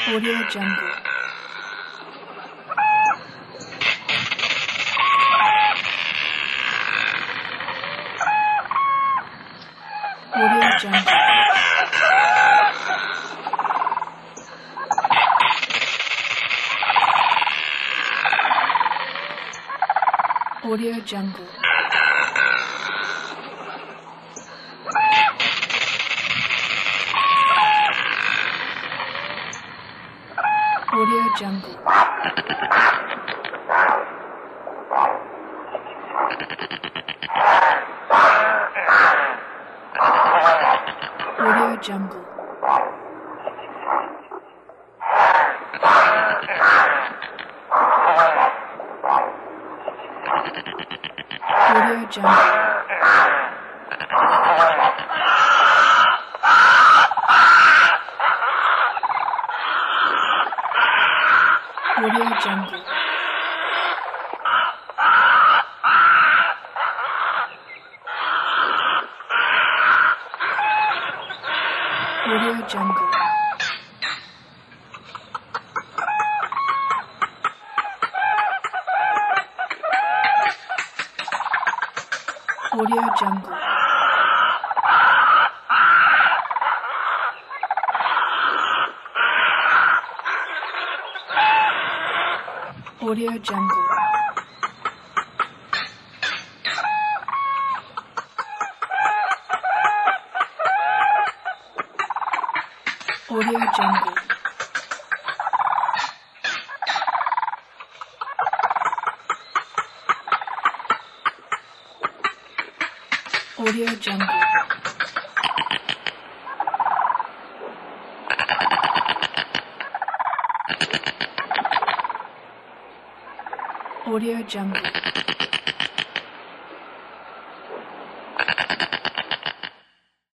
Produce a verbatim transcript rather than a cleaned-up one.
Audio Jungle. Audio Jungle. Audio Jungle. Audio Jungle. Audio Jungle. Audio Jungle. Audio Jungle. Audio Jungle. Audio Jungle. Audio Jungle. Audio Jungle. Audio Jungle. Audio Jungle.